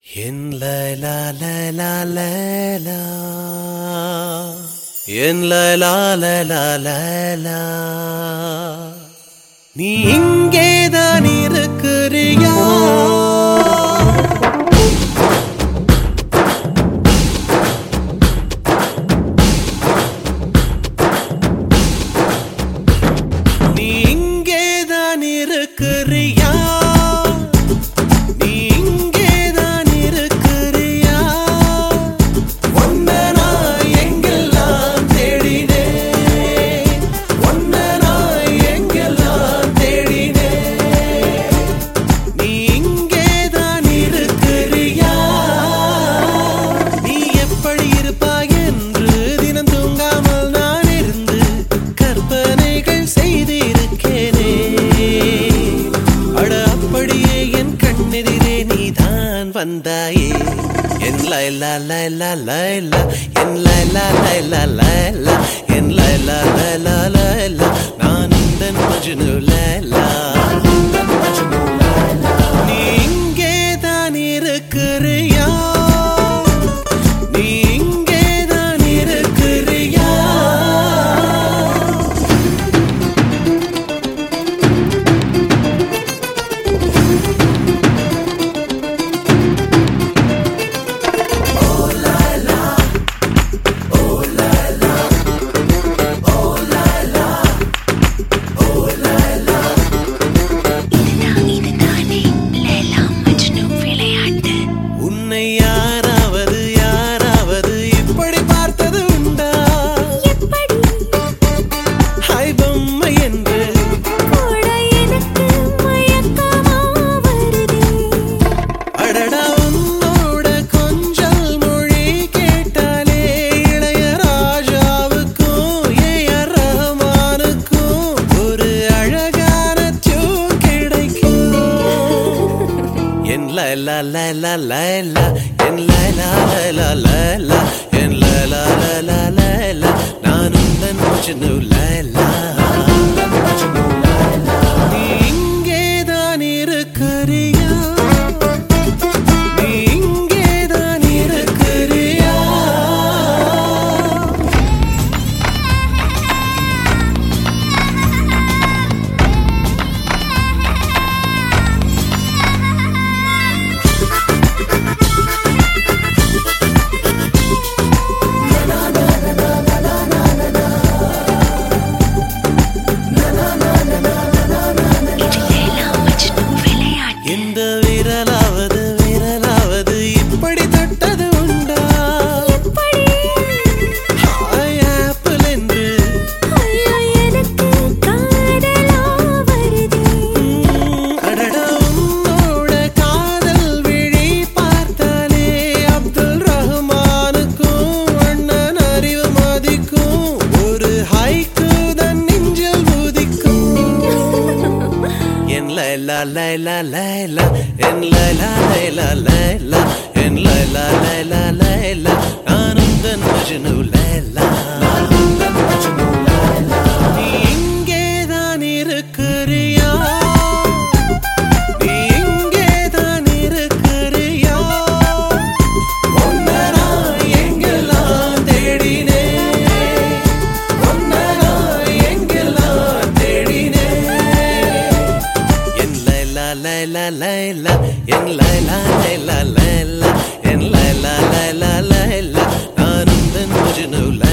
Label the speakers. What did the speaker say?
Speaker 1: En la la la la la En la la la la la la நீ இங்கேதான் இருக்கிறியா நீ இங்கேதான் இருக்கிறியா வந்தாயே என் லைலா லைலா லைலா என் லைலா லைலா லைலா என் லைலா லைலா லைலா நான் உந்தன் மஜ்னு லைலா நீ இங்கே தான் இருக்கிறியா நீ இங்கே தான் இருக்கிறியா La la la la la en la la la la la en la la la la la la நான் உந்தன் மஜ்னு லைலா நீ இங்கே தான் இருக்கிறியா நீ இங்கே தான் இருக்கிறியா இந்த விரலாவது விரலாவது இப்படி தொட்டது உண்டா ஹாய் ஆப்பிள் என்று
Speaker 2: எனக்கு காதலா வருதே
Speaker 1: அடடா உன்னோட காதல் விழி பார்த்தாலே அப்துல் ரஹ்மானுக்கும் அண்ணன் அறிவு மதிக்கும் ஒரு ஹைக்கு தன் நெஞ்சில் உதிக்கும் என் லைலா லைலா லைலா என் லைலா லைலா லைலா என் லைலா லைலா லைலா நான் உந்தன் மஜ்னு லைலா நீ இங்கே தான் இருக்கிறியா நீ இங்கே தான் இருக்கிறியா உன்னை நான் எங்கெல்லாம் தேடினேன் உன்னை நான் எங்கெல்லாம் தேடினேன் என் லைலா லைலா லைலா என் லைலா லைலா லைலா என் லைலா லைலா லைலா நான் உந்தன் மஜ்னு லைலா